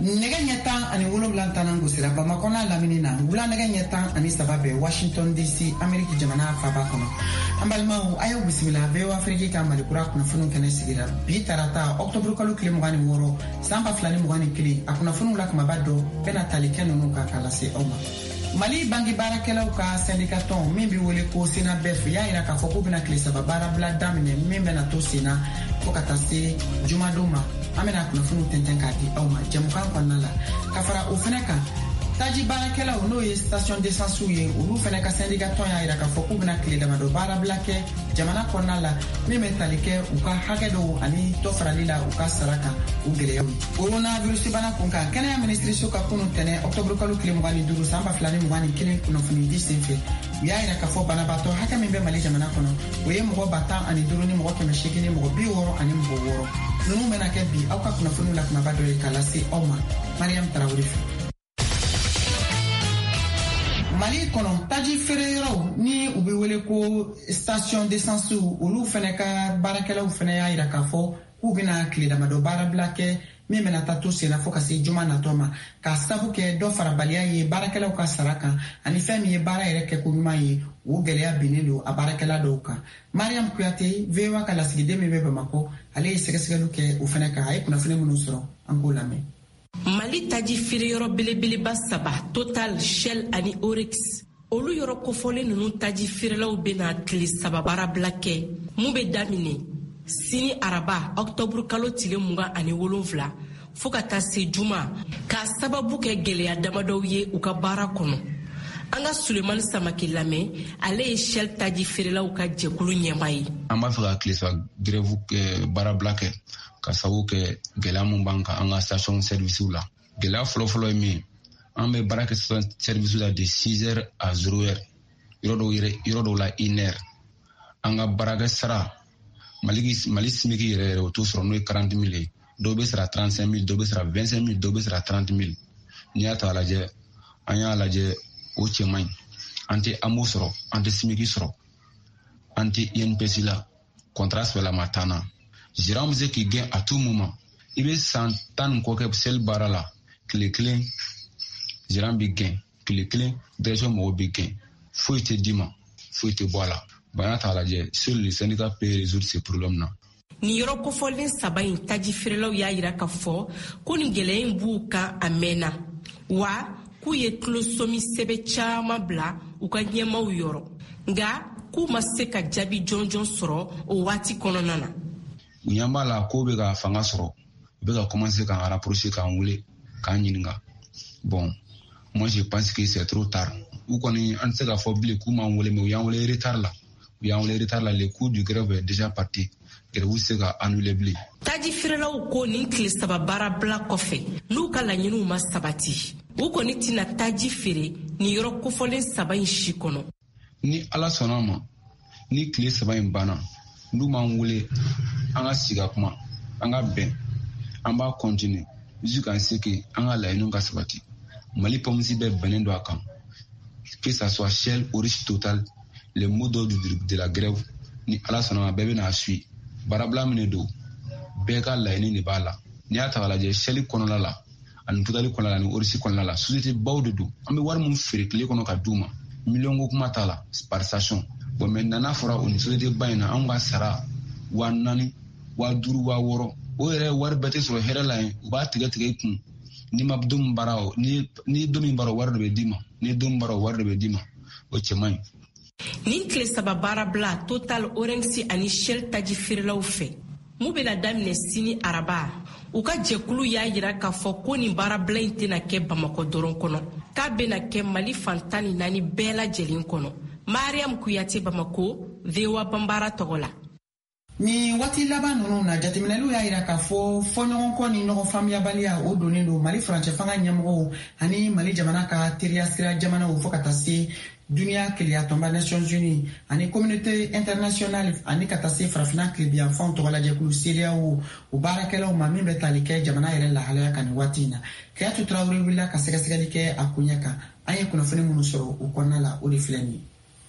nega nyata ani woloblan tanango sira Bamako na lamini na wula nega nyata ani sababe Washington DC America jamana faba kono ambalma ayo bismillah be Afrika ka malikura kuna funu kene sigira bi tarata October kalo kile mugani woro samba flani mugani kili akuna funu la kuma bado pena talikeno nuka kala se oma Mali bangi barakelaw ka syndicaton min bi wele ko sina bef ya ira ka foko bina kile saba bara bla damine min bena to sina fokata se jumadoma amena kuna funu tenten ka di awma jamukan kwanala kafara ofeneka taji barakelaw no ye station d'essence ye ulu feneka syndicaton ya ira ka foko bina kile dama do bara bla ke jamana kwanala min metalike uka hakedo ani to faralila uka saraka ugeleyo coronavirus bana kunka kana ministry soka kunu tene October kalo kile mugani duru samba flani mugani kile kuna funu disenfe ya ira ka fo bana bato haka min be mali jamana kono oye mugo bata ani duru ni mugo keme shikini mugo bi woro ani mugo woro nunu mena ke bi auka kuna funu la kuma bado kala si oma Mariam Traoré Mali kono taji ferero ni ubi wele ko station d'essence ulu feneka barakela u fene ya ira ka fo ubina kile dama do bara blake mi mena tatu sena foka si juma na toma ka sabu ke do farabalia ye barakela ka saraka ani femi ye bara ere ke kunuma ye wo gelea binelo a barakela do ka Mariam Kuyate vewa kala sigide me be Bamako ale segesegelu ke u feneka ay kuna fene munusro angola me Mali taji firi yoro belebele basaba Total Shell ani Oryx olu yoro kofole nunu taji firilaw bena tili saba bara blake mu be damine sini araba October kalo tile munga ani wolonfla foka ta se juma ka sababu ke geleya damadow ye u ka bara kono anga Suleiman Samaki lame ale ye Shell taji firilaw ka jekulu nyemai amba fika klisa grève ke bara blake ka sabu ke gɛlɛya mun b'an kan an ka station service la gɛlɛya fɔlɔfɔlɔ ye min an bɛ baara kɛ station service la de 6h à 0h yɔrɔ dɔw la 1h an ka baarakɛ sara mali simiki yɛrɛ o t'o sɔrɔ n'o ye 40 000 ye dɔw bɛ sara 35 000 dɔw bɛ sara 25 000 dɔw bɛ sara 30 000 n'i y'a ta lajɛ an y'a lajɛ o cɛ man ɲi an tɛ AMO sɔrɔ an tɛ simiki sɔrɔ an tɛ INPS la contrat sɛbɛlama t'an na Gérant musée qui gagne à tout moment. Il veut s'entendre quoi que c'est le bar là. Clé Gérant bi gagne. Clé direction mo bi gagne. Faut te dima. Faut te boire. Bana ta la je. Seul le syndicat peut résoudre ces problèmes là. Ni yoro ko folen sabayin taji firelaw ya yira ka fo ko ni geleyin buka amena wa ku ye klosomi sebe chama bla u ka nyemaw yoro nga ku maseka jabi jonjon soro o wati kononana Unyamba la ko be ka fanga sɔrɔ be ka commencer ka rapprocher ka wule ka ɲininga bon moi je pense que c'est trop tard ou koni an se ka fɔ bile k'u m'an wele mais u y'an wele retard la le coup du grève est déjà parti grève se ka annuler bile taji firelaw ko nin tile saba bara bla kɔfɛ n'u ka laɲiniw ma sabati u kɔni tina taji fere ni yɔrɔ kofɔlen saba in si kɔnɔ ni ala sɔnna ma ni tile saba in banna n'u m'an wele an ka siga kuma an ka bɛn an b'a continuer jusqu'à ce que an ka laɲiniw ka sabati Mali pomsi bɛɛ bɛnnen don a kan que ça soit Shell Oryx Total les mots d'ordre de la grève ni ala sɔnna ma bɛɛ bɛna suit baarabila minɛ don bɛɛ ka laɲini de b'a la n'i y'a ta k'a lajɛ Shell kɔnɔna la ani Total kɔnɔna la ani Oryx kɔnɔna la société baw de don an bɛ wari min feere tile kɔnɔ ka d'u ma million ko kuma t'a la par station bon maintenant n'a fɔra o ni société ba in na an ka sara 4,000 5,000 6,000 o yɛrɛ wari bɛɛ tɛ sɔrɔ hɛrɛ la yen u b'a tigɛ i kun ni ma don baara o ni don min baara o wari de bɛ d'i ma ni don baara o wari de bɛ d'i ma o cɛ man ɲi nin tile saba baara bila Total Oryx ani Shell taji firelaw fɛ mu bɛna daminɛ sini araba u ka jɛkulu y'a yira k'a fɔ ko nin baara bila in tɛna kɛ Bamako dɔrɔn kɔnɔ k'a bɛna kɛ Mali fan 14 bɛɛ lajɛlen kɔnɔ Mariam Kuyate Bamako VOA Bambara tɔgɔ la ni wati laban nunu na jateminɛlu y'a yira k'a fɔ fɔɲɔgɔnkɔ ni ɲɔgɔn faamuyabaliya o donnen don Mali furancɛ fanga ɲɛmɔgɔw ani Mali jamana ka teriya sira jamanaw fɔ ka taa se duniya keleya tɔnba Nations Unies ani communauté internationale ani ka taa se farafina kilebiyanfanw tɔgɔ lajɛkulu CEDEAO o baarakɛlaw ma min bɛ tali kɛ jamana yɛrɛ lahalaya kan ni waati in na Kayatu Traoré wulila ka sɛgɛsɛgɛli kɛ a kun ɲɛ kan an ye kunnafoni minnu sɔrɔ o kɔnɔna la o de filɛ nin ye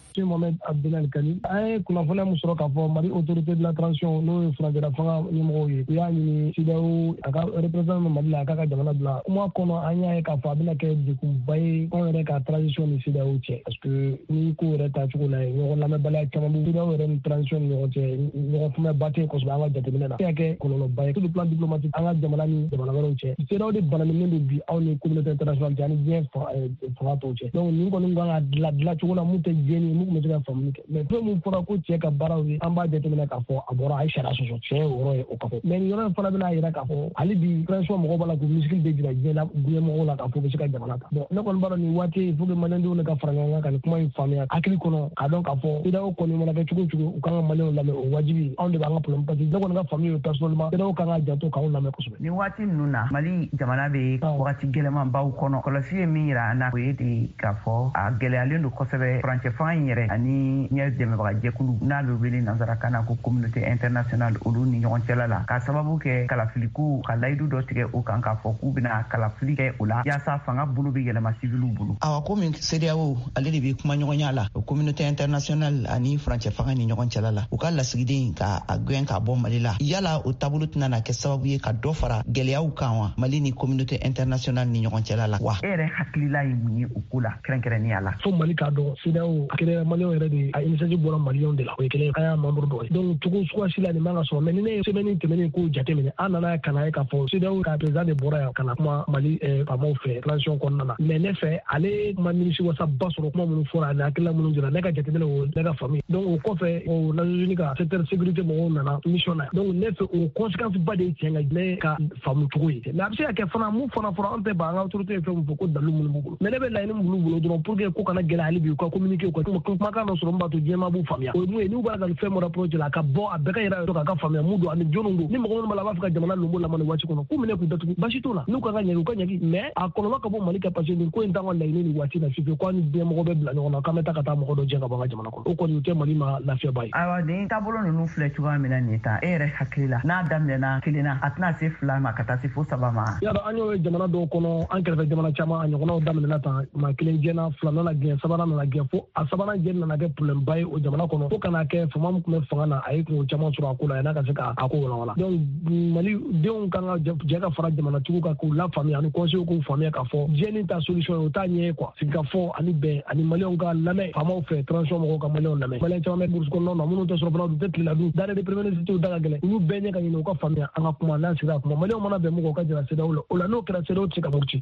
Mohamed Abdelal Kani ay kunnafoniya mun sɔrɔ k'a fɔ Mali autorité de la transition n'o ye furancɛla fanga ɲɛmɔgɔw ye u y'a ɲini CEDEAO a ka représentant Mali la a k'a ka jamana bila kuma kɔnɔ an y'a ye k'a fɔ a bɛna kɛ degunba ye anw yɛrɛ ka transition ni CEDEAO cɛ parce que ni ko yɛrɛ ta cogo la ɲɔgɔn lamɛnbaliya caman bɛ CEDEAO yɛrɛ ni transition ni ɲɔgɔn cɛ ɲɔgɔn fɛnba tɛ kosɛbɛ an ka jateminɛ na se ka kɛ kɔlɔlɔba ye sur le plan diplomatique an ka jamana ni jamana wɛrɛw cɛ CEDEAO de banaminen don bi aw ni communauté internationale cɛ ani diɲɛ fanga tɔw cɛ donc nin kɔni kan ka dilan cogo la mun tɛ diɲɛ ni mun tun bɛ se ka faamu kɛ mais fɛn mun fɔra ko cɛ ka baaraw ye an b'a jateminɛ k'a fɔ a bɔra a ye sariya sɔsɔ cɛ yɔrɔ ye o ka fɔ mais nin yɔrɔ in fana bɛna jira k'a fɔ hali bi transition mɔgɔw b'a la k'u misikili de jira diɲɛ mɔgɔw la k'a fɔ u bɛ se ka jamana ta bon ne kɔni b'a dɔn nin waati il faut que maliyɛndenw de ka fara ɲɔgɔn kan ka nin kuma in faamuya hakili kɔnɔ k'a dɔn k'a fɔ CEDEAO kɔni mana kɛ cogo o cogo u kan ka maliyɛnw lamɛn o wajibi anw de b'an ka problème parce que ne kɔni ka famille ye personnellement CEDEAO kan ka janto k'anw lamɛn kosɛbɛ. Nin waati ninnu na Mali jamana bɛ wagati gɛlɛmanbaw kɔnɔ kɔlɔsi ye min yira an na o ye de k'a fɔ a gɛlɛyalen don kosɛbɛ furancɛ fanga in yɛrɛ ani ɲɛ dɛmɛbaga jɛkulu n'a bɛ wele nanzarakan na ko communauté internationale olu ni ɲɔgɔn cɛla la k'a sababu kɛ kalafiliku ka layidu dɔ tigɛ o kan k'a fɔ k'u bɛna kalafili kɛ o la yaasa fanga bolo bɛ yɛlɛma civiliw bolo. Awa komi CEDEAO ale de bɛ kuma ɲɔgɔnya la o communauté internationale ani furancɛ fanga ni ɲɔgɔn cɛla la u ka lasigiden ka a gɛn ka bɔ Mali la yala o taabolo tɛna na kɛ sababu ye ka dɔ fara gɛlɛyaw kan wa Mali ni communauté internationale ni ɲɔgɔn cɛla la wa. E yɛrɛ hakilila ye mun ye o ko la kɛrɛnkɛrɛnnenya la. Fo Mali k'a dɔn CEDEAO a kɛra maliyɛnw yɛrɛ de a initiative bɔra maliyɛnw de la o ye kelen an y'a membre dɔ ye donc cogo sugansi la nin man ka sɔrɔ mais ni ne ye semaine tɛmɛnen ko jateminɛ an nana ka na ye k'a fɔ CEDEAO ka président de bɔra yan ka na kuma Mali faamaw fɛ transition kɔnɔna na mais ne fɛ ale ma nimisi wasaba sɔrɔ kuma minnu fɔra ani hakilila minnu jira ne ka jateminɛ o ne ka famille donc o kɔfɛ o Nations Unies ka secteur sécurité mɔgɔw nana mission na donc ne fɛ o conséquence ba de ye tiɲɛ ka ne ka faamu cogo ye mais a bɛ se ka kɛ fana mun fana fɔra an tɛ ban an ka autorité ye fɛn min fɔ ko dalu minnu b'u bolo mais ne bɛ laɲini min b'u bolo dɔrɔn pour que ko kana gɛlɛya hali bi u ka communiquer u ka kumakan dɔ sɔrɔ min b'a to diɲɛmaa b'u faamuya o ye mun ye n'u b'a ka fɛn mɔra projet la a ka bɔ a bɛɛ ka yira k'a ka faamuya mun don ani jɔnw don ni mɔgɔ minnu b'a la b'a fɛ ka jamana lombo lamɔ nin waati kɔnɔ k'u minɛ k'u datugu basi t'o la n'u kan ka ɲɛgi u ka ɲɛgi mais a kɔlɔlɔ ka bɔ Mali ka parce que nin ko in t'an ka laɲini nin waati la fiyewu ko ani diɲɛmɔgɔ bɛ bila ɲɔgɔn na k'an bɛ taa ka taa mɔgɔ dɔ jɛ ka bɔ an ka jamana kɔnɔ o kɔni o tɛ Mali ma lafiyaba ye. Ayiwa nin taabolo ninnu filɛ cogoya min na nin ta e yɛrɛ hakili la n'a daminɛna kelen na a tɛna se 2 ma ka taa se fo 3 ma. Yadɔ an y'o ye jamana dɔw kɔnɔ an kɛrɛfɛ jamana caman a ɲɔgɔnnaw daminɛna tan maa kelen jɛna 2 nana gɛn 3 nana gɛn fo a 3nan jɛni nana kɛ problème ba ye o jamana kɔnɔ fo kana kɛ fama min tun bɛ fanga na a ye kungo caman sɔrɔ a ko la yan'a ka se k'a ko walawala donc Mali denw kan ka jɛ ka fara jamanatigiw kan k'u lafaamuya ani conseil k'u faamuya k'a fɔ jɛni ta solution ye o t'a ɲɛ ye quoi sigi ka fɔ ani bɛn ani maliyɛnw ka lamɛn faamaw fɛ transition mɔgɔw ka maliyɛnw lamɛn maliyɛn caman bɛ burusi kɔnɔnaw na minnu tɛ sɔrɔ fana u tɛ tilela dun dare de premier ministre da ka gɛlɛn olu bɛɛ ɲɛ ka ɲini u ka faamuya an ka kuma n'an sigira a kuma maliyɛnw mana bɛn mɔgɔw ka jira CEDEAO la o la n'o kɛra CEDEAO tɛ se ka muruti.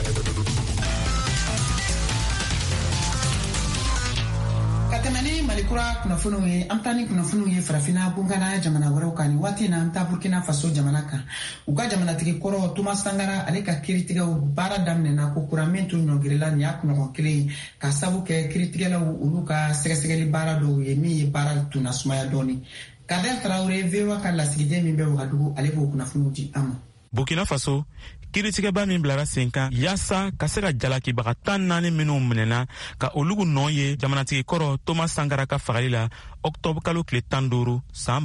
tɛmɛni malikura kunnafoniw ye an taa ni kunnafoniw ye farafina bungana jamana wɛrɛw kan ni waati na an taa burkina faso jamana kan u ka jamanatigi kɔrɔ Thomas Sankara ale ka kiiritigɛw baara daminɛna ko kuran min tun ɲɔngirila nin y'a kunɲɔgɔn kelen ka sabu kɛ kiiritigɛlaw olu ka sɛgɛsɛgɛli baara dɔw ye min ye baara tun na sumaya dɔɔni. Kader Traoré VOA ka lasigiden min bɛ Wagadugu ale b'o kunnafoniw di an ma. Burkina Faso kiiritigɛba min bilara sen kan yaasa ka se ka jalakibaga 14 minnu minɛna ka olugu nɔ ye jamanatigi kɔrɔ Thomas Sankara ka fagali la octobre kalo tile 15 san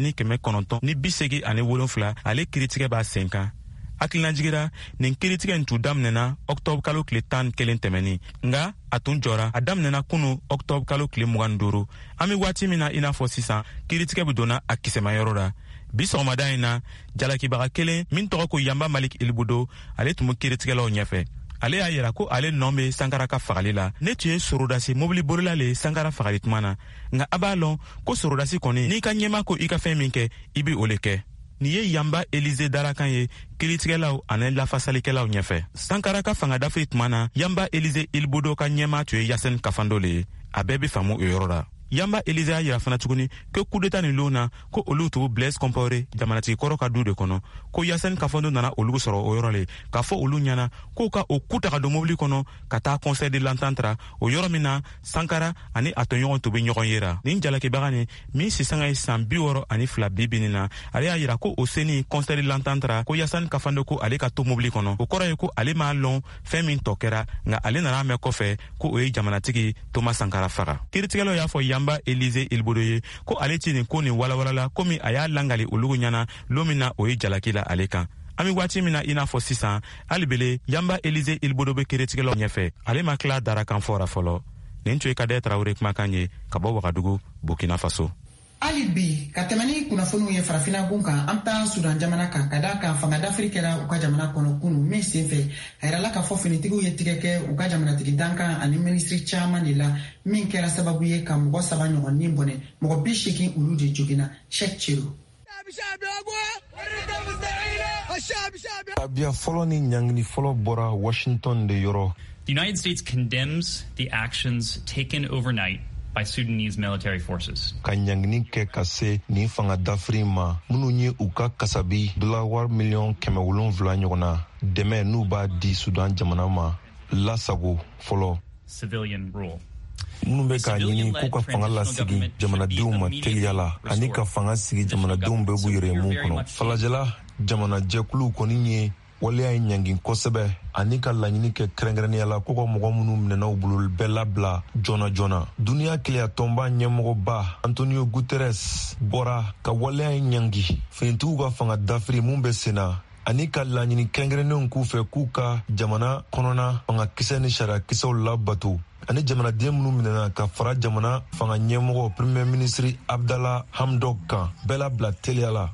1987 ale kiiritigɛ b'a sen kan. Hakilina jigira nin kiiritigɛ in tun daminɛna octobre kalo tile 11 tɛmɛni nga a tun jɔra a daminɛna kunu octobre kalo tile 25 an bɛ waati min na i n'a fɔ sisan kiiritigɛ bɛ donna a kisɛmayɔrɔ la. Bi sɔgɔmada in na jalakibaga kelen min tɔgɔ ko Yamba Malik Ilbudo ale tun bɛ kiiritigɛlaw ɲɛfɛ. Ale y'a yira ko ale nɔ bɛ Sankara ka fagali la. Ne tun ye sorodasi mobili bolila le Sankara fagali tuma na nka a b'a lɔn ko sorodasi kɔni n'i ka ɲɛma ko i ka fɛn min kɛ i bɛ o le kɛ. Nin ye Yamba Elize Darakan ye kiiritigɛlaw ani lafasalikɛlaw ɲɛfɛ. Sankara ka fanga dafiri tuma na Yamba Elize Ilbudo ka ɲɛma tun ye Yasen Kafando le ye. A bɛɛ bɛ faamu o yɔrɔ la. Yamba Elize y'a yira fana tuguni ko coup d'état ni lon na ko olu tugu Blaise Compaoré jamanatigi kɔrɔ ka du de kɔnɔ ko Yasen Kafando nana olugu sɔrɔ o yɔrɔ le k'a fɔ olu ɲɛna k'u ka o ku ta ka don mobili kɔnɔ ka taa conseil de l'entente ra o yɔrɔ min na Sankara ani a tɔɲɔgɔn tun bɛ ɲɔgɔn yera. Nin jalakibaga ni min sisanga ye san 62 bibini na ale y'a yira ko o seni conseil de l'entente ra ko Yasen Kafando ko ale ka to mobili kɔnɔ o kɔrɔ ye ko ale m'a lɔn fɛn min tɔ kɛra nka ale nana mɛn kɔfɛ ko o ye jamanatigi Thomas Sankara faga. Kiiritigɛlaw y'a fɔ Yamba Elize Ilbudo ye ko ale ti nin ko nin walawalala komi a y'a langali olugu ɲana lo min na o ye jalaki la ale kan. An bɛ waati min na i n'a fɔ sisan hali bele Yamba Elize Ilbudo bɛ kiiritigɛlaw ɲɛfɛ ale ma tila Darakan fɔra fɔlɔ. nin tun ye Kade Traore kumakan ye ka bɔ Wagadugu, Burkina Faso. Ali bi ka tɛmɛ ni kunnafoniw ye farafina gun kan an taa Sudan jamana kan ka da kan fanga dafiri kɛra u ka jamana kɔnɔ kunu min senfɛ a yirala k'a fɔ finitigiw ye tigɛ kɛ u ka jamanatigi dankan ani minisiri caman de la min kɛra sababu ye ka mɔgɔ 7 ɲɔgɔnnin bɔnɛ mɔgɔ 80 olu de joginna Sheikh Chiro. Abia fɔlɔ ni ɲangini fɔlɔ bɔra Washington de yɔrɔ. The United States condemns the actions taken overnight by Sudanese military forces. Ka ɲangini kɛ ka se nin fanga dafiri ma minnu ye u ka kasabi $1.7 million ɲɔgɔn na dɛmɛ n'u b'a di Sudan jamana ma lasago fɔlɔ. Civilian rule. Minnu bɛ ka ɲini k'u ka fanga lasigi jamanadenw ma teliya la ani ka fanga sigi jamanadenw bɛɛ b'u yɛrɛ mun kɔnɔ. Falajɛla jamanajɛkuluw kɔni ye waleya ye ɲangin kosɛbɛ ani ka laɲini kɛ kɛrɛnkɛrɛnnenya la k'u ka mɔgɔ minnu minɛnaw bolo bɛɛ labila joona joona. Duniya keleya tɔnba ɲɛmɔgɔba Antonio Guterres bɔra ka waleya ye ɲangi finitigiw ka fanga dafiri mun bɛ sen na ani ka laɲini kɛrɛnkɛrɛnnenw k'u fɛ k'u ka jamana kɔnɔna fanga kisɛ ni sariya kisɛw labato ani jamanaden minnu minɛna ka fara jamana fanga ɲɛmɔgɔ Premier Ministre Abdallah Hamdok kan bɛɛ labila teliya la.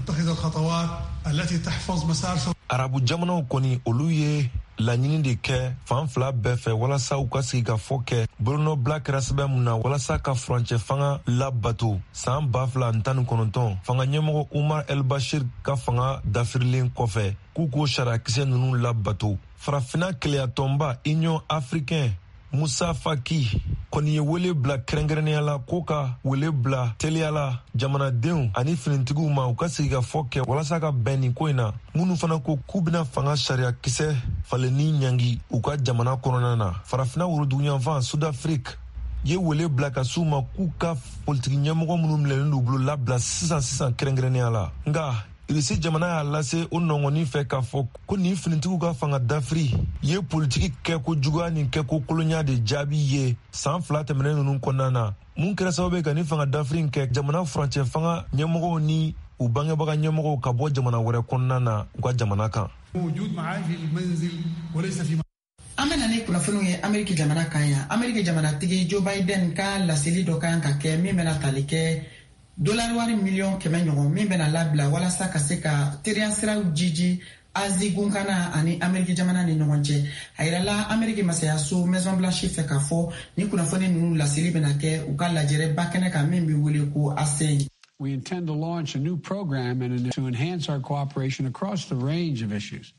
Arabu jamanaw kɔni olu ye laɲini de kɛ fan fila bɛɛ fɛ walasa u ka sigi ka fɔ kɛ bolonɔbila kɛra sɛbɛn mun na walasa ka furancɛ fanga labato san 2019 fanga ɲɛmɔgɔ Umar El Bashir ka fanga dafirilen kɔfɛ k'u ko sariyakisɛ ninnu labato. Farafina keleya tɔnba Union Africaine Musa Faki kɔni ye wele bila kɛrɛnkɛrɛnnenya la k'o ka wele bila teliya la jamanadenw ani finitigiw ma u ka sigi ka fɔ kɛ walasa ka bɛn nin ko in na minnu fana ko k'u bɛna fanga sariya kisɛ falenni ɲangi u ka jamana kɔnɔna na. Farafina woroduguyanfan Sud-Afrique ye wele bila ka s'u ma k'u ka politiki ɲɛmɔgɔ minnu minɛlen d'u bolo labila sisan kɛrɛnkɛrɛnnenya la. Nka Irisi jamana y'a lase o nɔngɔnin fɛ k'a fɔ ko nin finitigiw ka fanga dafiri ye politiki kɛ ko juguya ni kɛ ko kolonya de jaabi ye san 2 tɛmɛnen ninnu kɔnɔna na mun kɛra sababu ye ka nin fanga dafiri kɛ jamana furancɛ fanga ɲɛmɔgɔw ni u bangebaga ɲɛmɔgɔw ka bɔ jamana wɛrɛ kɔnɔna na u ka jamana kan. An bɛna ni kunnafoniw ye Ameriki jamana kan yan. Ameriki jamanatigi Joe Biden ka laseli dɔ kan ka kɛ min bɛna tali kɛ $100 million ɲɔgɔn min bɛna labila walasa ka se ka teriya siraw jiji Azi gunkana ani Ameriki jamana ni ɲɔgɔn cɛ. A yirala Ameriki masayaso Maison Blanche fɛ k'a fɔ ni kunnafoni ninnu laseli bɛna kɛ u ka lajɛrɛ ba kɛnɛ kan min bɛ wele ko ASEAN. We intend to launch a new program and to enhance our cooperation across the range of issues.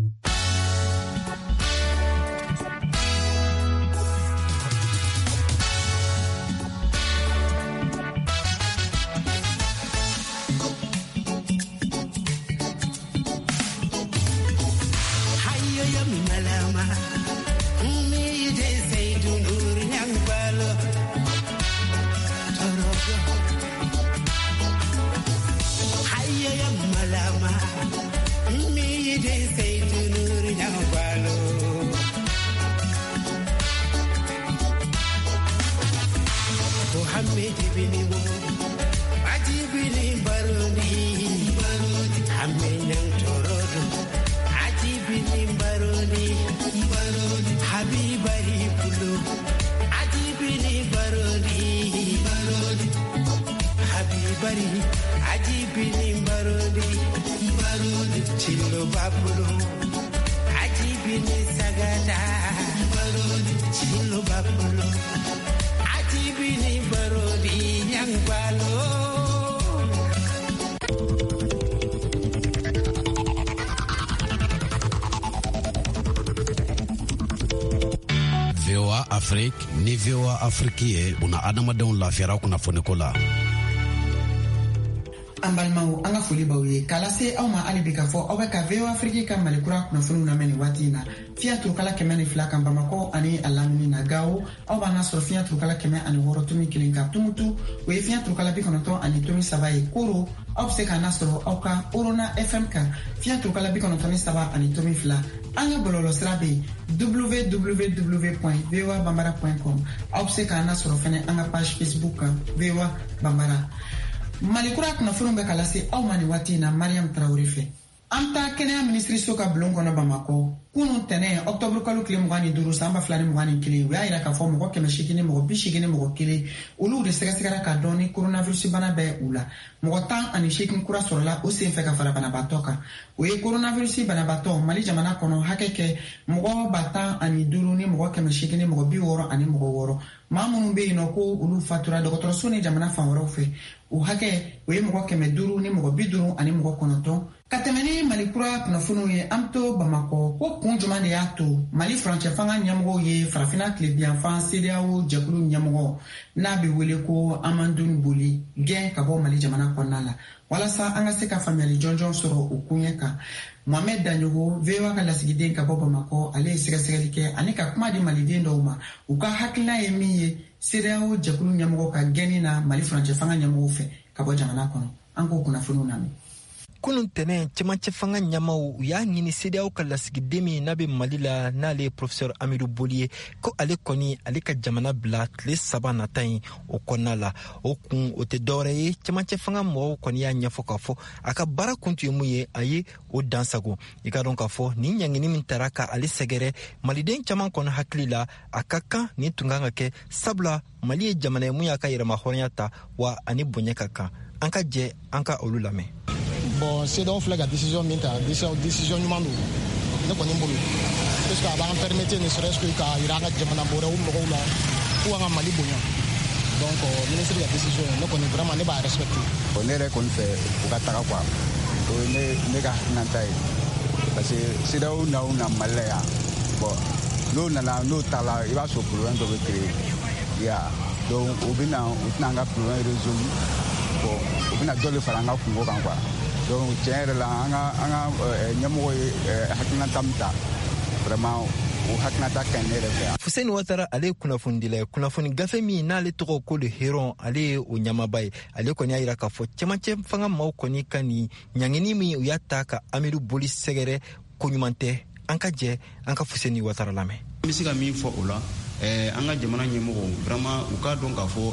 VOA Afrique ni VOA Afrique ye una adamadenw lafiyara kunnafoniko la. An balimaw an ka foli b'aw ye k'a lase aw ma hali bi k'a fɔ aw bɛ ka VOA Afrique ka malikura kunnafoniw lamɛn nin waati in na fiɲɛ turukala 102 kan Bamakɔ ani a lamini na Gawo aw b'an lasɔrɔ fiɲɛ turukala 106.1 kan Tumutu o ye fiɲɛ turukala 93 ye Koro aw bɛ se k'an lasɔrɔ aw ka Orona FM kan fiɲɛ turukala 93.2 an ka bɔlɔlɔsira bɛ yen www.voabambara.com aw bɛ se k'an lasɔrɔ fɛnɛ an ka page Facebook kan VOA Bambara. Malikura kunnafoniw bɛ ka lase aw ma nin waati in na Mariam Traore fɛ. An ta kɛnɛya minisiriso ka bulon kɔnɔ Bamakɔ kunun tɛnɛ octobre kalo tile 25 sanba 2021 u y'a yira k'a fɔ mɔgɔ 800 mɔgɔ 80 mɔgɔ 1 olu de sɛgɛsɛgɛra k'a dɔn ni coronavirus bana bɛ u la mɔgɔ 18 kura sɔrɔla o sen fɛ ka fara banabaatɔ kan o ye coronavirus banabaatɔ Mali jamana kɔnɔ hakɛ kɛ mɔgɔ 15 ni mɔgɔ 800 mɔgɔ 60 ani mɔgɔ 6 maa minnu bɛ yen nɔ ko olu fatura dɔgɔtɔrɔso ni jamana fan wɛrɛw fɛ o hakɛ o ye mɔgɔ 500 ni mɔgɔ 50 ani mɔgɔ 9 ka tɛmɛ ni Mali kura kunnafoniw ye an to Bamakɔ ko kun jumɛn de y'a to Mali furancɛ fanga ɲɛmɔgɔw ye farafinna tilebiyanfan CEDEAO jɛkulu ɲɛmɔgɔ n'a bɛ wele ko Amadou Boli gɛn ka bɔ Mali jamana kɔnɔna la walasa an ka se ka faamuyali jɔnjɔn sɔrɔ o kuɲɛ kan Mohamed Danjogo VOA ka lasigiden ka bɔ Bamakɔ ale ye sɛgɛsɛgɛli kɛ ani ka kuma di maliden dɔw ma u ka hakilina ye min ye CEDEAO jɛkulu ɲɛmɔgɔ ka gɛnni na Mali furancɛ fanga ɲɛmɔgɔw fɛ ka bɔ jamana kɔnɔ an k'o kunnafoniw lamɛn. kunun tɛnɛ cɛmancɛ fanga ɲamaw u y'a ɲini CEDEAO ka lasigiden min n'a bɛ Mali la n'ale ye professeur Amidou Boli ye ko ale kɔni ale ka jamana bila tile 3 nata in o kɔnɔna la o kun o tɛ dɔwɛrɛ ye cɛmancɛ fanga mɔgɔw kɔni y'a ɲɛfɔ k'a fɔ a ka baara kun tun ye mun ye a ye o dansago i ka dɔn k'a fɔ nin ɲangini min taara ka ale sɛgɛrɛ maliden caman kɔnɔ hakili la a ka kan nin tun kan ka kɛ sabula Mali ye jamana ye mun y'a ka yɛrɛma hɔrɔnya ta wa ani bonya ka kan an ka jɛ an ka olu lamɛn. Bon, CEDEAO filɛ ka décision min ta décision ɲuman don ne kɔni bolo parce que a b'an permettre ne serait-ce que ka yira an ka jamana bɔrɛw mɔgɔw la ko an ka Mali bonya donc ministre ka décision ne kɔni vraiment ne b'a respecter. Bon, ne yɛrɛ kɔni fɛ u ka taga quoi o ye ne ka hakilinata ye parce que CEDEAO na Mali la yan bon n'o nana n'o ta la i b'a sɔrɔ problème dɔ bɛ créer ya donc o bɛ na o tɛna an ka problème résolu bon o bɛ na dɔ de fara an ka kungo kan quoi. Donc tiɲɛ yɛrɛ la an ka ɲɛmɔgɔ ye hakilinata min ta vraiment o hakilinata ka ɲi ne yɛrɛ fɛ. Fuseni Watara ale ye kunnafonidila ye kunnafoni gafe min n'ale tɔgɔ ko le Héron ale ye o ɲamaba ye ale kɔni y'a yira k'a fɔ cɛmancɛ fanga maaw kɔni ka nin ɲangini min u y'a ta ka Amidou Boli sɛgɛrɛ ko ɲuman tɛ an ka jɛ an ka Fuseni Watara lamɛn. N bɛ se ka min fɔ o la an ka jamana ɲɛmɔgɔw vraiment u k'a dɔn k'a fɔ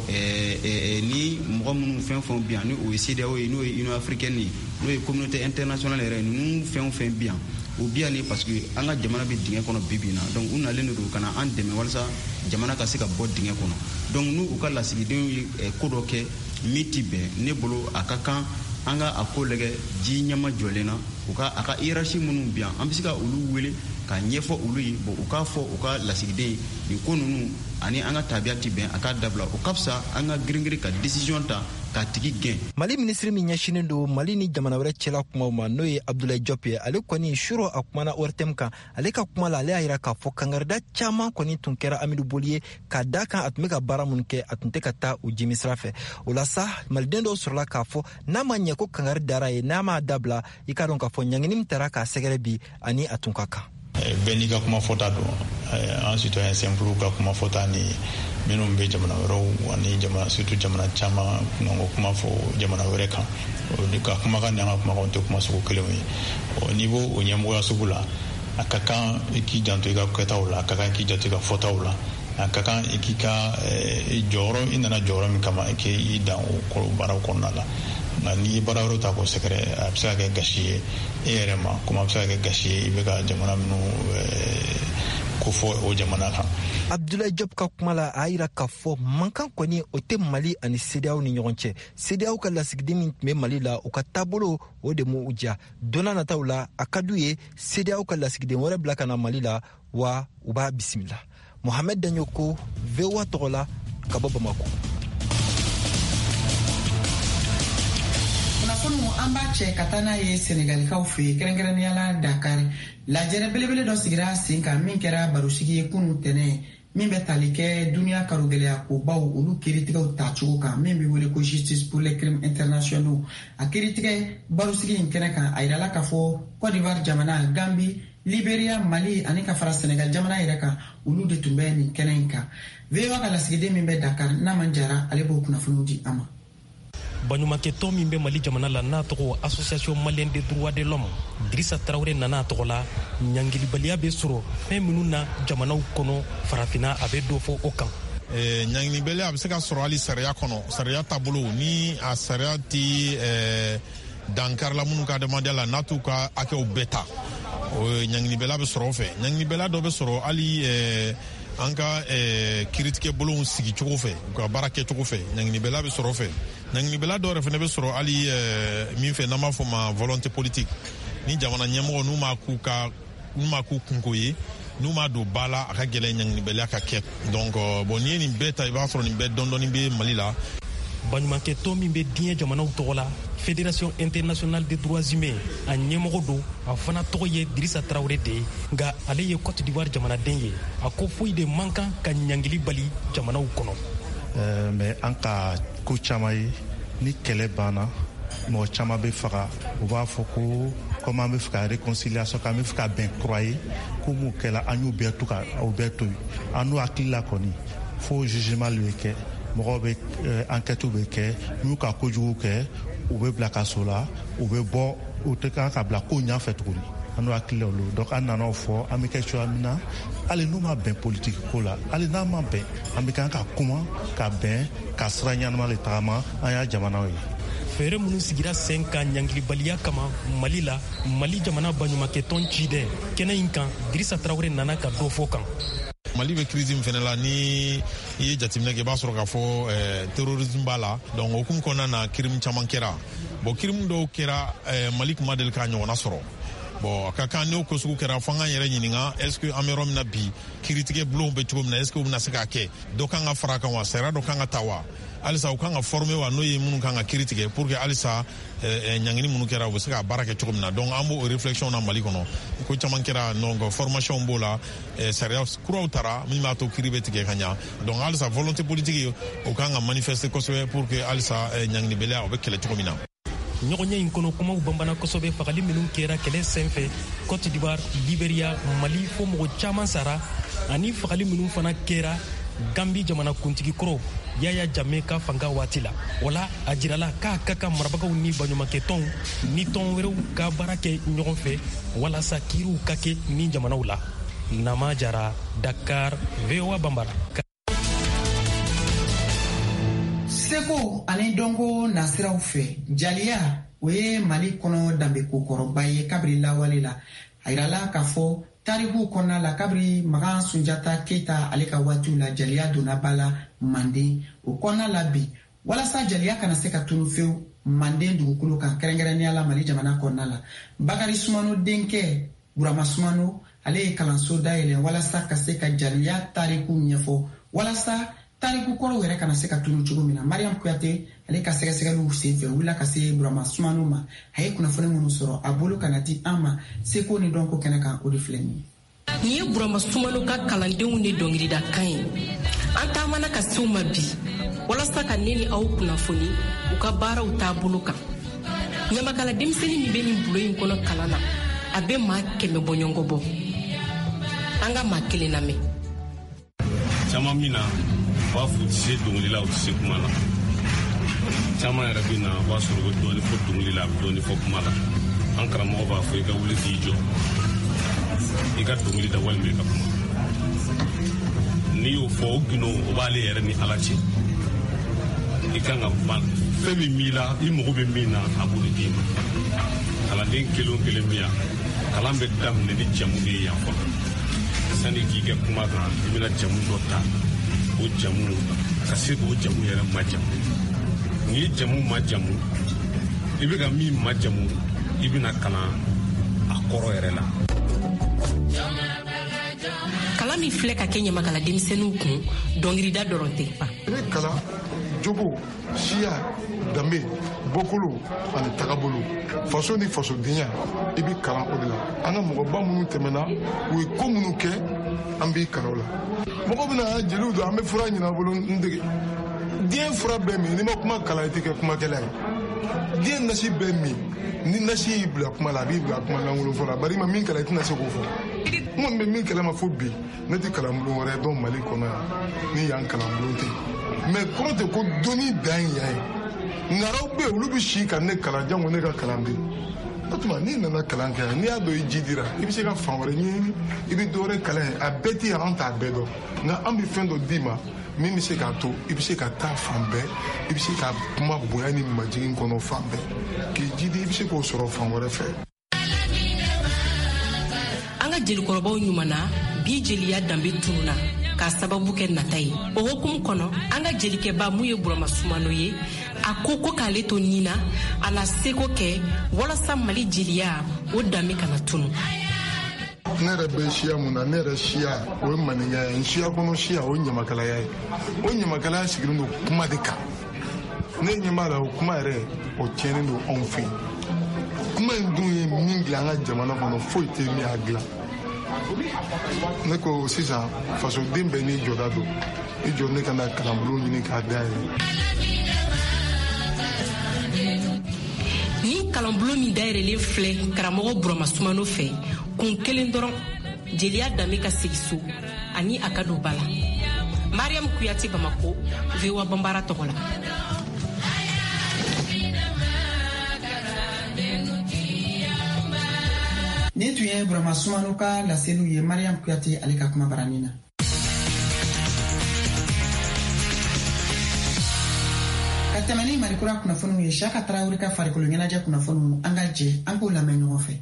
ni mɔgɔ minnu fɛn fɛn bɛ yan ni o ye CEDEAO ye n'o ye Union africaine ye n'o ye communauté internationale yɛrɛ ninnu fɛn fɛn bɛ yan o bɛ yan ni parce que an ka jamana bɛ dingɛ kɔnɔ bi na donc u nalen de don ka na an dɛmɛ walasa jamana ka se ka bɔ dingɛ kɔnɔ donc n'u ka lasigidenw ye ko dɔ kɛ min tɛ bɛn ne bolo a ka kan an ka a ko lajɛ ji ɲɛma jɔlen na a ka hiérarchie minnu bɛ yan an bɛ se ka olu wele ka ɲɛfɔ olu ye bon u k'a fɔ u ka lasigiden nin ko ninnu ani an ka tabiya tɛ bɛn a k'a dabila o ka fisa an ka girin ka décision ta k'a tigi gɛn. Mali ministre min ɲɛsinen don Mali ni jamana wɛrɛ cɛla kumaw ma n'o ye Abdoulaye Diop ye ale kɔni suro a kumana ORTM kan ale ka kuma la ale y'a yira k'a fɔ kangarida caman kɔni tun kɛra Amidou Boli ye ka da kan a tun bɛ ka baara mun kɛ a tun tɛ ka taa o jimi sira fɛ o la sa maliden dɔw sɔrɔla k'a fɔ n'a ma ɲɛ ko kangari dara ye n'a m'a dabila i k'a dɔn k'a fɔ ɲangini min taara k'a sɛgɛrɛ bi ani a tun ka kan. Bɛɛ n'i ka kuma fɔta don an citoyen simple ka kuma fɔta ni minnu bɛ jamana wɛrɛw ani surtout jamana caman kungo kuma fɔ jamana wɛrɛ kan ni ka kumakan ni an ka kumakanw tɛ kuma sugu kelenw ye n'i b'o o ɲɛmɔgɔya sugu la a ka kan i k'i janto i ka kɛtaw la a ka kan i k'i janto i ka fɔtaw la a ka kan i k'i ka jɔyɔrɔ i nana jɔyɔrɔ min kama i k'i dan o baaraw kɔnɔna la nka n'i ye baara wɛrɛw ta k'o sɛgɛrɛ a bɛ se ka kɛ gasi ye e yɛrɛ ma komi a bɛ se ka kɛ gasi ye i bɛ ka jamana minnu ko fɔ o jamana kan. Abdoulaye Diop ka kuma la a yira k'a fɔ mankan kɔni o tɛ Mali ani CEDEAO ni ɲɔgɔn cɛ CEDEAO ka lasigiden min tun bɛ Mali la u ka taabolo o de m'u diya don n'a nataw la a ka d'u ye CEDEAO ka lasigiden wɛrɛ bila ka na Mali la wa u b'a bisimila. Mohamed Danyoko VOA tɔgɔ la ka bɔ Bamako. kunnafoniw an b'a cɛ ka taa n'a ye Senegalikaw fɛ yen kɛrɛnkɛrɛnnenya la Dakar lajɛrɛ belebele dɔ sigira sen kan min kɛra barosigi ye kunun tɛnɛ min bɛ tali kɛ duniya karo gɛlɛya ko baw olu kiiritigɛw tacogo kan min bɛ wele ko justice pour les crimes internationaux a kiiritigɛ barosigi in kɛnɛ kan a yirala k'a fɔ Côte d'Ivoire jamana Gambie Liberia Mali ani ka fara Senegal jamana yɛrɛ kan olu de tun bɛ nin kɛnɛ in kan VOA ka lasigiden min bɛ Dakar n'a man jara ale b'o kunnafoniw di a ma. Baɲumankɛtɔn min bɛ Mali jamana la n'a tɔgɔ Association Malienne des droits de l'homme Dirisa Traoré nana a tɔgɔ la ɲangilibaliya bɛ sɔrɔ fɛn minnu na jamanaw kɔnɔ farafinna a bɛ dɔ fɔ o kan. Ɲangilibaliya a bɛ se ka sɔrɔ hali sariya kɔnɔ sariya taabolo ni a sariya tɛ dankarila minnu ka adamadenya la n'a t'u ka hakɛw bɛɛ ta o ɲangini bɛla bɛ sɔrɔ o fɛ ɲangini bɛla dɔ bɛ sɔrɔ hali an ka kiiritigɛ bolonw sigi cogo fɛ u ka baara kɛ cogo fɛ ɲangini bɛla bɛ sɔrɔ o fɛ ɲangini bɛla dɔ yɛrɛ fɛnɛ bɛ sɔrɔ hali min fɛ n'an b'a fɔ ma volonté politique ni jamana ɲɛmɔgɔ n'u ma k'u kunko ye n'u ma don ba la a ka gɛlɛ ɲangini bɛla ka kɛ donc bon n'i ye nin bɛɛ ta i b'a sɔrɔ nin bɛɛ dɔɔni bɛ Mali la. baɲumankɛtɔn min bɛ diɲɛ jamanaw tɔgɔ la fédération internationale des droits humains a ɲɛmɔgɔ don a fana tɔgɔ ye Dirisa Traoré de ye nka ale ye Côte d'Ivoire jamanaden ye a ko foyi de man kan ka ɲangili bali jamanaw kɔnɔ. mais an ka ko caman ye ni kɛlɛ banna mɔgɔ caman bɛ faga u b'a fɔ ko comme an bɛ fɛ ka réconciliation k'an bɛ fɛ ka bɛn kura ye ko mun kɛla an y'u bɛɛ to o bɛɛ to yen an n'u hakili la kɔni fo jugement le bɛ kɛ mɔgɔw bɛ enquête bɛ kɛ n'u ka kojugu kɛ u bɛ bila kaso la u bɛ bɔ u tɛ kan ka bila ko ɲɛfɛ tuguni an n'u hakili la olu donc an nana o fɔ an bɛ kɛ cogoya min na hali n'u ma bɛn politique ko la hali n'a ma bɛn an bɛ kan ka kuma ka bɛn ka sira ɲanama de tagama an y'a jamanaw ye. fɛɛrɛ minnu sigira sen ka ɲangilibaliya kama Mali la Mali jamana baɲumankɛtɔn ciden kɛnɛ in kan Dirisa Traoré nana ka dɔ fɔ kan. Mali bɛ crise min fɛnɛ la ni i ye jateminɛ kɛ i b'a sɔrɔ k'a fɔ terrorisme b'a la donc okumu kɔnɔna na crime caman kɛra bon crime dɔw kɛra Mali kun ma deli k'a ɲɔgɔnna sɔrɔ bon a ka kan n'o ko sugu kɛra fo an k'an yɛrɛ ɲininka est ce que an bɛ yɔrɔ min na bi kiiritigɛ bulonw bɛ cogo min na est ce que u bɛna se k'a kɛ dɔ kan ka fara kan wa sariya dɔ kan ka ta wa halisa u kan ka former wa n'o ye minnu kan ka kiiri tigɛ pour que halisa ɲangini minnu kɛra u bɛ se ka baara kɛ cogo min na donc an b'o réflexion na Mali kɔnɔ ko caman kɛra donc formation b'o la sariya kuraw tara min b'a to kiiri bɛ tigɛ ka ɲa donc halisa volonté politique o kan ka manifester kosɛbɛ pour que halisa ɲangini bɛlɛya o bɛ kɛlɛ cogo min na. ɲɔgɔnɲɛ in kɔnɔ kumaw banbana kosɛbɛ fagali minnu kɛra kɛlɛ senfɛ Côte d'Ivoire, Liberia, Mali fo mɔgɔ caman sara ani fagali minnu fana kɛra Gambi jamana kuntigi kɔrɔ Yaya Jammeh ka fanga waati la wala a jirala k'a ka kan marabagaw ni baɲumankɛtɔnw ni tɔn wɛrɛw ka baara kɛ ɲɔgɔn fɛ walasa kiiriw ka kɛ ni jamanaw la. Nama Jara, Dakar, VOA Bambara. Seko ani dɔnko nasiraw fɛ jaliya o ye Mali kɔnɔ danbe kokɔrɔba ye kabiri lawale la a yirala k'a fɔ tariku kɔnɔna la kabiri Magan Sunjata Keita ale ka waatiw la jaliya donna ba la Manden o kɔnɔna la bi walasa jaliya kana se ka tunu fewu Manden dugukolo kan kɛrɛnkɛrɛnnenya la Mali jamana kɔnɔna la Bakari Sumano denkɛ Burama Sumano ale ye kalanso dayɛlɛ walasa ka se ka jaliya tariku ɲɛfɔ walasa tariku kɔrɔw yɛrɛ kana se ka tunu cogo min na. Mariam Kuyate ale ka sɛgɛsɛgɛliw senfɛ wulila ka se Burama Sumano ma a ye kunnafoni minnu sɔrɔ a bolo kana di an ma seko ni dɔnko kɛnɛ kan o de filɛ nin ye. Nin ye Burama Sumano ka kalandenw ni dɔnkilida kan ye an taamana ka se u ma bi walasa ka ne ni aw kunnafoni u ka baaraw taabolo kan. Ɲamakala denmisɛnnin min bɛ nin bulo in kɔnɔ kalan na a bɛ maa 100 bɔ ɲɔgɔn bɔ an ka maa 1 lamɛn. Caman min na u b'a fɔ u tɛ se dɔnkili la u tɛ se kuma la caman yɛrɛ bɛ na o b'a sɔrɔ u bɛ dɔɔni fɔ dɔnkili la a bɛ dɔɔni fɔ kuma la an karamɔgɔ b'a fɔ i ka wuli k'i jɔ i ka dɔnkili da walima i ka kuma n'i y'o fɔ o gindo o b'ale yɛrɛ ni Ala cɛ i kan ka fɛn min b'i la i mago bɛ min na a b'o de d'i ma kalanden kelen o kelen bɛ yan kalan bɛ daminɛ ni jamu de ye yan fɔlɔ sani k'i kɛ kuma kan i bɛna jamu dɔ ta o jamu ka se k'o jamu yɛrɛ majamu n'i ye jamu majamu i bɛ ka min majamu i bɛna kalan a kɔrɔ yɛrɛ la. Kalan min filɛ ka kɛ ɲamakala denmisɛnninw kun dɔnkilida dɔrɔn tɛ. I bɛ kalan jogo siya danbe bɔkolo ani tagabolo faso ni fasodenya i bɛ kalan o de la an ka mɔgɔba minnu tɛmɛna u ye ko minnu kɛ an b'i kalan o la mɔgɔ bɛna jeliw don an bɛ fura ɲini a bolo n dege diɲɛ fura bɛɛ min n'i ma kuma kalan i tɛ kɛ kumakɛla ye diɲɛ nasi bɛɛ min ni nasi y'i bila kuma la a b'i bila kuma lankolon fɔ la bari ma min kalan i tɛna se k'o fɔ n kɔni bɛ min kalama fo bi ne tɛ kalanbulon wɛrɛ dɔn Mali kɔnɔ yan ni yan kalanbulon tɛ mais kɔrɔ tɛ ko dɔnni dan ye yan ye ngaraw bɛ olu bɛ si ka ne kalan jango ne ka kalan bɛ o tuma n'i nana kalan kɛ yan n'i y'a dɔn i ji dira i bɛ se ka fan wɛrɛ ɲɛɲini i bɛ dɔwɛrɛ kalan ye a bɛɛ tɛ yan an t'a bɛɛ dɔn nka an bɛ fɛn dɔ d'i ma min bɛ se k'a to i bɛ se ka taa fan bɛɛ i bɛ se ka kuma bonya ni majigin kɔnɔ fan bɛɛ k'i jidi i bɛ se k'o sɔrɔ fan wɛrɛ fɛ. jelikɔrɔbaw ɲumana bi jeliya danbe tununa k'a sababu kɛ nata ye. O hokumu kɔnɔ an ka jelikɛba mun ye Burama Sumano ye a ko k'ale to nin na a na seko kɛ walasa Mali jeliya o danbe kana tunu. Ne yɛrɛ bɛ siya mun na, ne yɛrɛ siya o ye maninka ye. N siya kɔnɔ siya o ye ɲamakalaya ye. O ɲamakalaya sigilen don kuma de kan. Ne ɲɛ b'a la o kuma yɛrɛ o tiɲɛnen don anw fɛ yen. Kuma in dun ye min dilan an ka jamana kɔnɔ foyi tɛ min y'a dilan. Ne ko sisan fasoden bɛɛ n'i jɔda don. I jɔ ne ka na kalanbulon ɲini k'a dayɛlɛ. Ni kalanbulon min dayɛlɛlen filɛ karamɔgɔ Burama Sumano fɛ kun kelen dɔrɔn jeliya danbe ka segi so ani a ka don ba la. Mariam Kuyate, Bamako, VOA Bambara tɔgɔ la. Ni tun ye Burama Sumano ka laseliw ye Mariam Kuyate ale ka kuma barani na. Ka tɛmɛ ni Malikura kunnafoniw ye Saka Tarawele ka farikolo ɲɛnajɛ kunnafoniw an ka jɛ an k'o lamɛn ɲɔgɔn fɛ.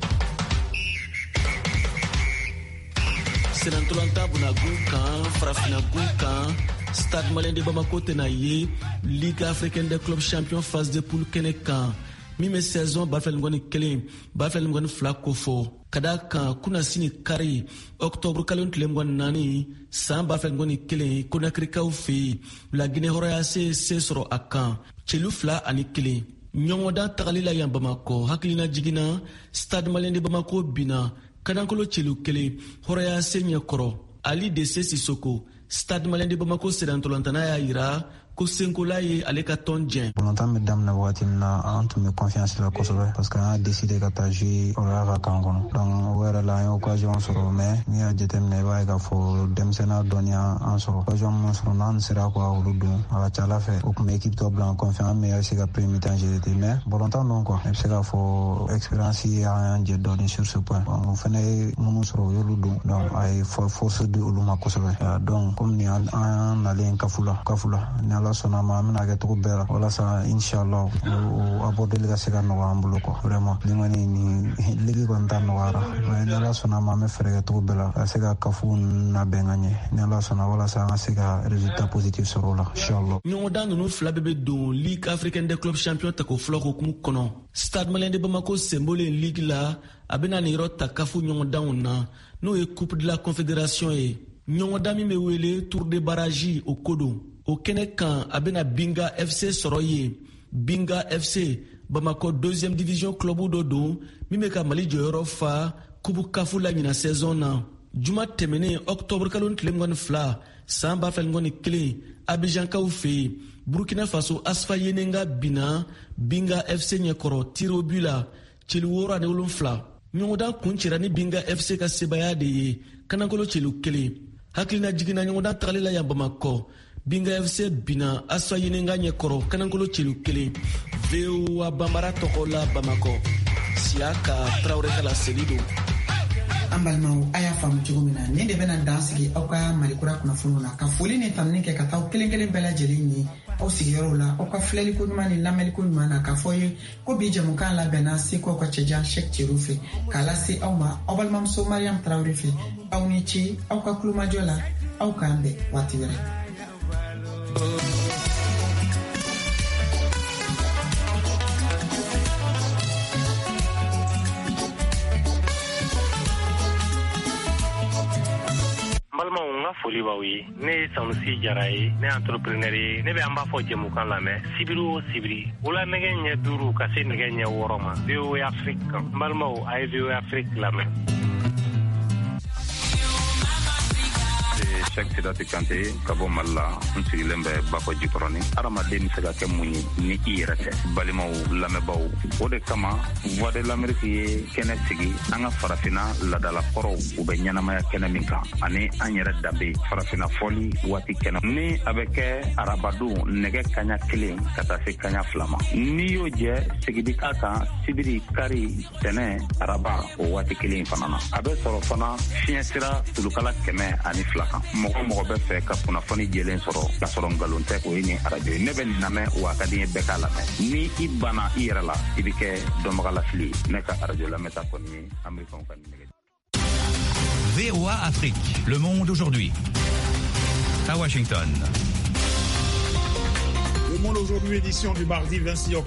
Senantolanta bunagun kan farafinagun kan Stade Malien de Bamako tena ye Ligue africaine des clubs champions phase de poule kene kan min bɛ saison Bafel ngoni kelen Bafel ngoni fila ko fɔ ka da kan kuna sini kari octobre kalo tile ngoni naani san Bafel ngoni kelen Konakrikaw fɛ la Guinée hɔrɔnya se sɔrɔ a kan celu fila ani kelen ɲɔgɔndan tagali la yan Bamako hakilina jiginna Stade Malien de Bamako bina kadankolo celu kelen hɔrɔnya se ɲɛkɔrɔ Ali Dese Sissoko Stade Malien de Bamako sedantolantana y'a yira ko senkola ye ale ka tɔn jɛn. Bonontan bɛ daminɛ wagati min na an tun bɛ confiance la kosɛbɛ parce que an y'a décidé ka taa jouer hɔrɔnya ka kan kɔnɔ donc o yɛrɛ la an ye occasion sɔrɔ mais n'i y'a jateminɛ i b'a ye k'a fɔ denmisɛnninya dɔɔni an sɔrɔ occasion min sɔrɔ n'an sera ka olu don a ka ca Ala fɛ o tun bɛ équipe tɔ bila en confiance an bɛ se ka premier mi-temps gérer ten mais bonontan don quoi ne bɛ se k'a fɔ expérience ye an y'an jɛ dɔɔni sur ce point o fana ye minnu sɔrɔ o y'olu don donc a ye force di olu ma kosɛbɛ donc comme ni an nalen kafu la ni Ala sɔnna ma an bɛna kɛ cogo bɛɛ la walasa inshallah o abordeli ka se ka nɔgɔya an bolo quoi vraiment ni kɔni ni ligi kɔni ta nɔgɔyara mais ni Ala sɔnna ma an bɛ fɛɛrɛ kɛ cogo bɛɛ la ka se ka kafu labɛn ka ɲɛ ni Ala sɔnna walasa an ka se ka résultat positif sɔrɔ o la inshallah. ɲɔgɔndan ninnu fila bɛɛ bɛ don Ligue africaine des clubs champions tako fɔlɔ hokumu kɔnɔ Stade Malien de Bamako senbolen Ligue la a bɛna nin yɔrɔ ta kafu ɲɔgɔndanw na n'o ye Coupe de la Confédération ye ɲɔgɔndan min bɛ wele Tour de barrage o ko don o kɛnɛ kan a bɛna Binga FC sɔrɔ ye Binga FC Bamako 2e division club dɔ don min bɛ ka Mali jɔyɔrɔ fa Coupe kafu la ɲina saison na juma tɛmɛnen octobre kalo tile 22 san 2021 Abidjankaw fɛ Burkina Faso Asfa Yenenga bina Binga FC ɲɛkɔrɔ tir au but la celu 6-7 ɲɔgɔndan kun cira ni Binga FC ka sebaya de ye kanankolo celu 1 hakilina jiginna ɲɔgɔndan tagali la yan Bamako Binga FC bina Asfa Yenenga ɲɛkɔrɔ kanankolo celu 1 VOA Bambara tɔgɔ la Bamako Siaka Traoré kala seli don. An balimaw a y'a faamu cogo min na nin de bɛna dan sigi aw ka Malikura kunnafoniw na ka foli ni tanuni kɛ ka taa kelen kelen bɛɛ lajɛlen ye aw sigiyɔrɔw la aw ka filɛli ko ɲuman ni lamɛnni ko ɲuman na k'a fɔ ye ko bi jamukan labɛnna seko aw ka cɛjan Cheick Thierry fɛ k'a lase aw ma aw balimamuso Mariam Traoré fɛ aw ni ce aw ka kulumajɔ la aw k'an bɛn waati wɛrɛ. balimaw n ka foli b'aw ye ne ye Sanusi Jara ye ne ye entrepreneur ye ne bɛ an b'a fɔ jɛmukan lamɛn sibiri o sibiri wula nɛgɛ ɲɛ 5 ka se nɛgɛ ɲɛ 6 ma VOA Afrique kan n balimaw a ye VOA Afrique lamɛn. Cheick Sidati Kante ka bɔ Mali la n sigilen bɛ Bafɔ Jikɔrɔni adamaden bɛ se ka kɛ mun ye ni i yɛrɛ tɛ balimaw lamɛnbaw o de kama Voix de l'Amérique ye kɛnɛ sigi an ka farafina ladalakɔrɔw u bɛ ɲɛnamaya kɛnɛ min kan ani an yɛrɛ danbe farafina fɔli waati kɛnɛ ni a bɛ kɛ arabadon nɛgɛ kaɲa 1 ka taa se kaɲa 2 ma n'i y'o jɛ sigidi ka kan sibiri kari tɛnɛ araba o waati 1 fana na a bɛ sɔrɔ fana fiɲɛ sira tulukala 102 kan mɔgɔ mɔgɔ bɛ fɛ ka kunnafoni jɛlen sɔrɔ ka sɔrɔ nkalon tɛ o ye ni arajo ye ne bɛ nin lamɛn wa ka di n ye bɛɛ k'a lamɛn ni i banna i yɛrɛ la i bɛ kɛ dɔnbaga lafili ne ka arajo lamɛnta kɔni ye Amerikɛnw ka nɛgɛ VOA Afrique, Le Monde aujourd'hui. À Washington. Le Monde aujourd'hui, édition du mardi 26 octobre.